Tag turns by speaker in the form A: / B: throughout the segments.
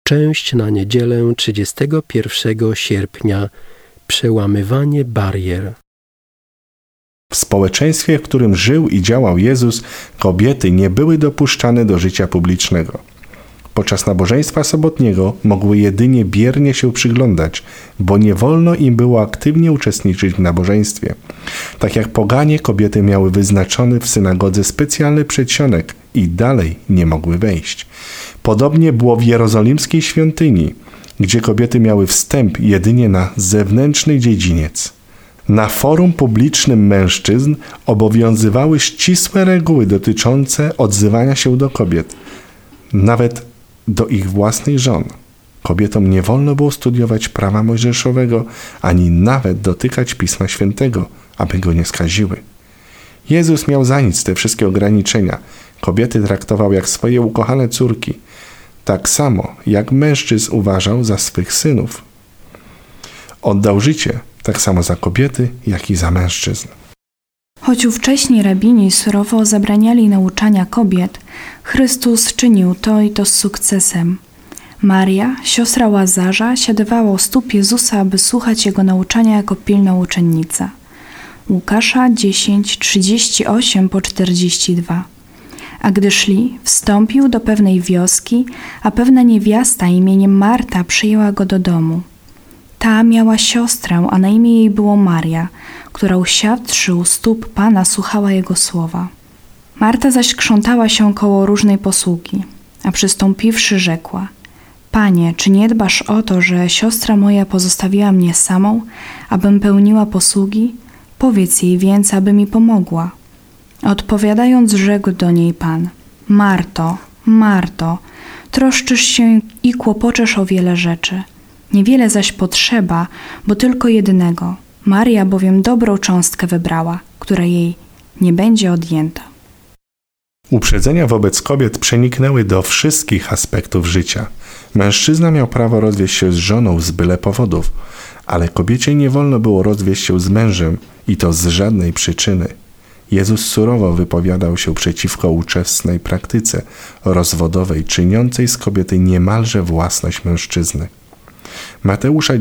A: Część na niedzielę 31 sierpnia. Przełamywanie barier.
B: W społeczeństwie, w którym żył i działał Jezus, kobiety nie były dopuszczane do życia publicznego. Podczas nabożeństwa sobotniego mogły jedynie biernie się przyglądać, bo nie wolno im było aktywnie uczestniczyć w nabożeństwie. Tak jak poganie, kobiety miały wyznaczony w synagodze specjalny przedsionek i dalej nie mogły wejść. Podobnie było w jerozolimskiej świątyni, gdzie kobiety miały wstęp jedynie na zewnętrzny dziedziniec. Na forum publicznym mężczyzn obowiązywały ścisłe reguły dotyczące odzywania się do kobiet, nawet do ich własnych żon. Kobietom nie wolno było studiować prawa mojżeszowego, ani nawet dotykać Pisma Świętego, aby go nie skaziły. Jezus miał za nic te wszystkie ograniczenia. Kobiety traktował jak swoje ukochane córki, tak samo jak mężczyzn uważał za swych synów. Oddał życie tak samo za kobiety, jak i za mężczyzn.
C: Choć ówcześni rabini surowo zabraniali nauczania kobiet, Chrystus czynił to i to z sukcesem. Maria, siostra Łazarza, siadywała u stóp Jezusa, aby słuchać Jego nauczania jako pilna uczennica. Łukasza 10:38-42. A gdy szli, wstąpił do pewnej wioski, a pewna niewiasta imieniem Marta przyjęła go do domu. Ta miała siostrę, a na imię jej było Maria, która usiadłszy u stóp Pana słuchała Jego słowa. Marta zaś krzątała się koło różnej posługi, a przystąpiwszy rzekła: Panie, czy nie dbasz o to, że siostra moja pozostawiła mnie samą, abym pełniła posługi? Powiedz jej więc, aby mi pomogła. Odpowiadając, rzekł do niej Pan: Marto, Marto, troszczysz się i kłopoczesz o wiele rzeczy. Niewiele zaś potrzeba, bo tylko jednego. Maria bowiem dobrą cząstkę wybrała, która jej nie będzie odjęta.
B: Uprzedzenia wobec kobiet przeniknęły do wszystkich aspektów życia. Mężczyzna miał prawo rozwieść się z żoną z byle powodów, ale kobiecie nie wolno było rozwieść się z mężem i to z żadnej przyczyny. Jezus surowo wypowiadał się przeciwko ówczesnej praktyce rozwodowej, czyniącej z kobiety niemalże własność mężczyzny. Mateusza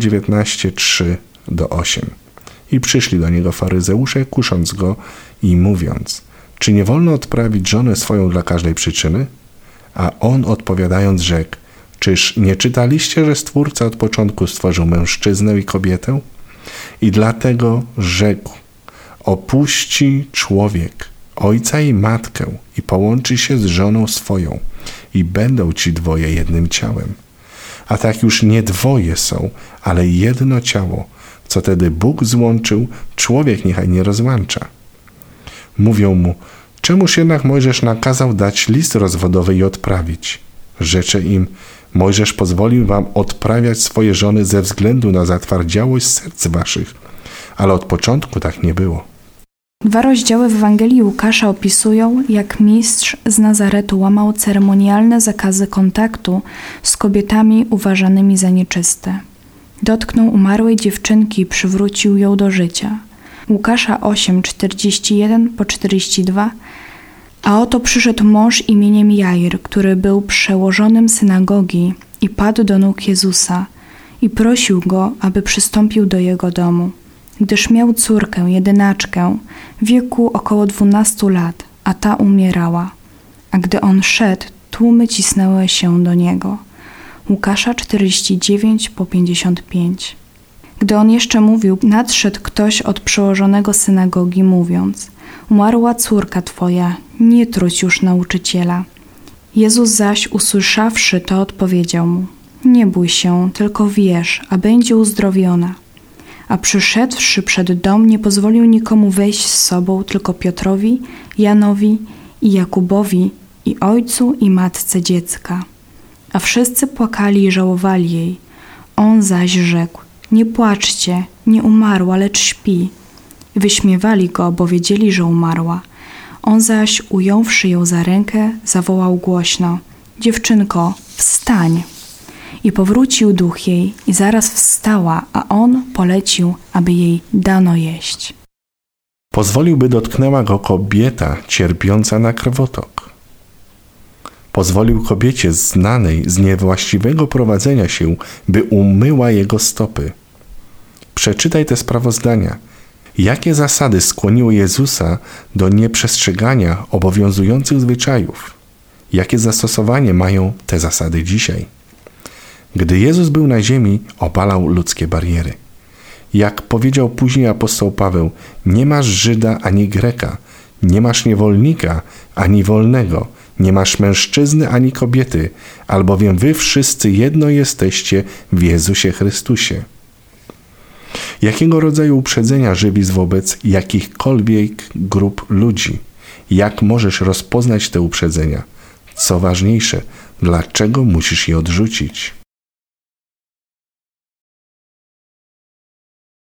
B: 19:3-8. I przyszli do niego faryzeusze, kusząc go i mówiąc: czy nie wolno odprawić żonę swoją dla każdej przyczyny? A on odpowiadając rzekł: czyż nie czytaliście, że Stwórca od początku stworzył mężczyznę i kobietę? I dlatego rzekł: opuści człowiek ojca i matkę i połączy się z żoną swoją i będą ci dwoje jednym ciałem. A tak już nie dwoje są, ale jedno ciało. Co tedy Bóg złączył, człowiek niechaj nie rozłącza. Mówią mu: czemuż jednak Mojżesz nakazał dać list rozwodowy i odprawić? Rzecze im: Mojżesz pozwolił wam odprawiać swoje żony ze względu na zatwardziałość serc waszych, ale od początku tak nie było.
C: 2 rozdziały w Ewangelii Łukasza opisują, jak mistrz z Nazaretu łamał ceremonialne zakazy kontaktu z kobietami uważanymi za nieczyste. Dotknął umarłej dziewczynki i przywrócił ją do życia. Łukasza 8:41-42. A oto przyszedł mąż imieniem Jair, który był przełożonym synagogi i padł do nóg Jezusa i prosił go, aby przystąpił do jego domu, gdyż miał córkę, jedynaczkę, w wieku około 12 lat, a ta umierała. A gdy on szedł, tłumy cisnęły się do niego. Łukasza 49:55. Gdy on jeszcze mówił, nadszedł ktoś od przełożonego synagogi, mówiąc: umarła córka twoja, nie truć już nauczyciela. Jezus zaś, usłyszawszy to, odpowiedział mu: nie bój się, tylko wierz, a będzie uzdrowiona. A przyszedłszy przed dom, nie pozwolił nikomu wejść z sobą, tylko Piotrowi, Janowi i Jakubowi i ojcu i matce dziecka. A wszyscy płakali i żałowali jej. On zaś rzekł: nie płaczcie, nie umarła, lecz śpi. I wyśmiewali go, bo wiedzieli, że umarła. On zaś, ująwszy ją za rękę, zawołał głośno: dziewczynko, wstań! I powrócił duch jej i zaraz wstała, a on polecił, aby jej dano jeść.
B: Pozwolił, by dotknęła go kobieta cierpiąca na krwotok. Pozwolił kobiecie znanej z niewłaściwego prowadzenia się, by umyła jego stopy. Przeczytaj te sprawozdania. Jakie zasady skłoniły Jezusa do nieprzestrzegania obowiązujących zwyczajów? Jakie zastosowanie mają te zasady dzisiaj? Gdy Jezus był na ziemi, obalał ludzkie bariery. Jak powiedział później apostoł Paweł, nie masz Żyda ani Greka, nie masz niewolnika ani wolnego, nie masz mężczyzny ani kobiety, albowiem wy wszyscy jedno jesteście w Jezusie Chrystusie. Jakiego rodzaju uprzedzenia żywisz wobec jakichkolwiek grup ludzi? Jak możesz rozpoznać te uprzedzenia? Co ważniejsze, dlaczego musisz je odrzucić?